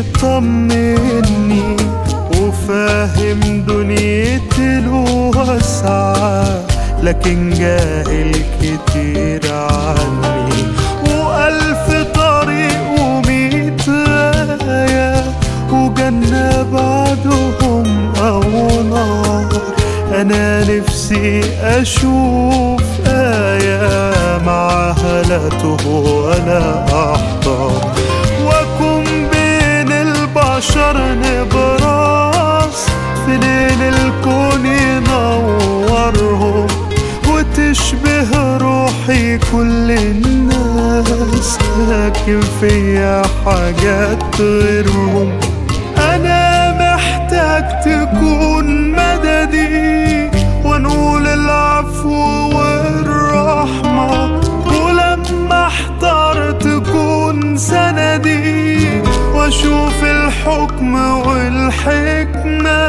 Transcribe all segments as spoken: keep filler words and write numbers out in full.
بيطمني وفاهم دنيتي الواسعة، لكن جاهل كتير عني. وألف طريق وميت آية وجنة بعدهم أو نار. أنا نفسي أشوف آية معها لا تهوى ولا أحضر، وأكون بين البشر نبراس في ليل الكون ينورهم، وتشبه روحي كل الناس لكن فيا حاجات غيرهم. أنا محتاج تكون مددي ونقول العفو والرحمة، ولما احتار تكون سندي واشوف الحكم والحكمة.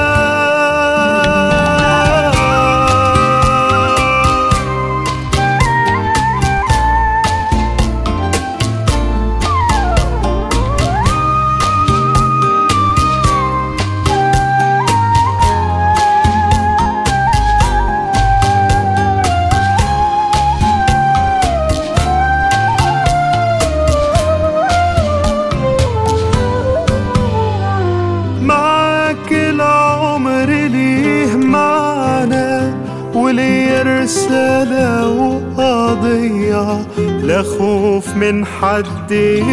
ولي رسالة وقضية، لا خوف من حد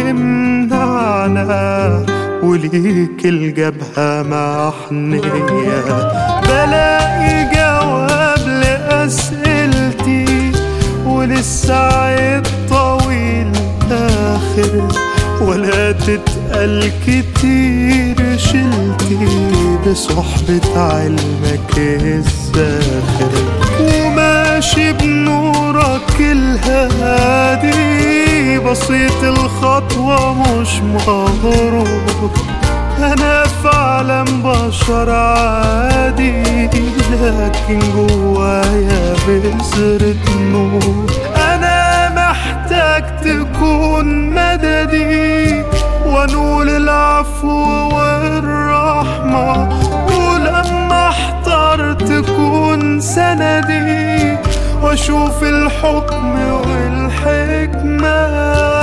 يمنعنا، وليك الجبهة محنية. بلاقي جواب لأسئلتي وللسعي طويل آخر، ولا تتقل كتير شلتي بصحبة علمك الزاخر. وماشي بنورك الهادي بسيط الخطوة مش مغرور. أنا فعلا بشر عادي لكن جوايا بذرة نور. أنا محتاج تكون مددي ونقول العفو والرحمة، ولما احتار تكون سندي واشوف الحكم والحكمة.